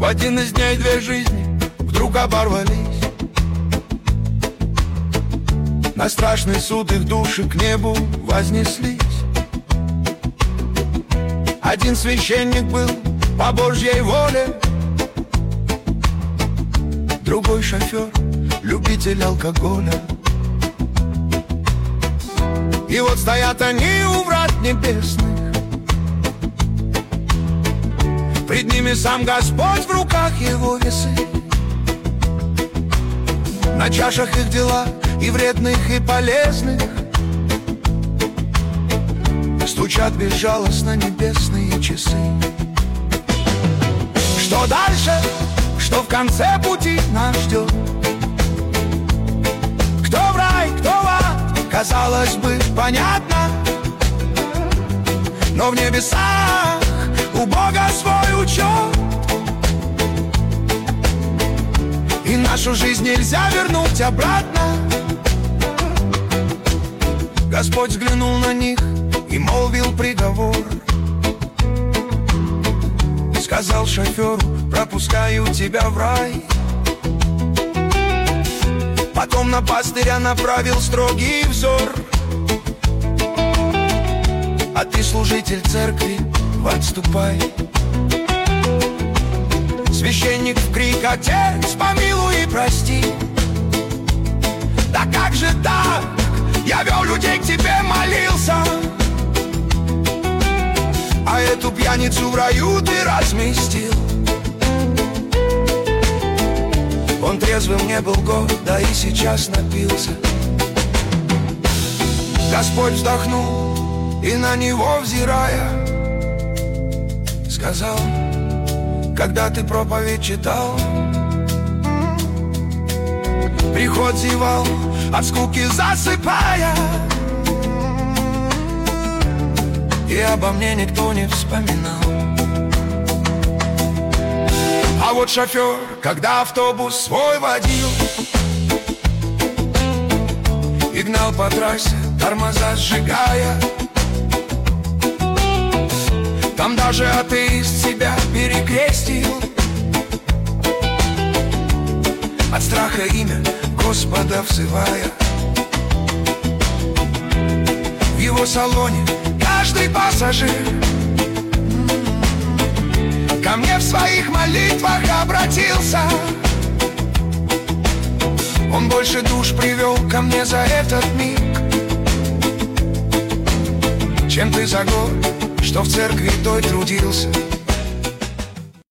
В один из дней две жизни вдруг оборвались. На страшный суд их души к небу вознеслись. Один священник был по Божьей воле, другой шофер, любитель алкоголя. И вот стоят они у врат небесных. Пред ними сам Господь, в руках его весы. На чашах их дела, и вредных, и полезных. Стучат безжалостно небесные часы. Что дальше, что в конце пути нас ждет? Кто в рай, кто в ад, казалось бы, понятно. Но в небесах у Бога свой учет. И нашу жизнь нельзя вернуть обратно. Господь взглянул на них и молвил приговор. Сказал шоферу: пропускаю тебя в рай. Потом на пастыря направил строгий взор. А ты, служитель церкви, отступай. Священник в крик: отец, помилуй и прости. Да как же так? Я вел людей к тебе, молился. А эту пьяницу в раю ты разместил. Он трезвым не был год, да и сейчас напился. Господь вздохнул и, на него взирая, сказал: когда ты проповедь читал, приход зевал, от скуки засыпая, и обо мне никто не вспоминал. А вот шофер, когда автобус свой водил и гнал по трассе, тормоза сжигая, там даже атеист себя перекрестил, от страха имя Господа взывая. В его салоне каждый пассажир ко мне в своих молитвах обратился. Он больше душ привел ко мне за этот миг, чем ты за год, что в церкви той трудился.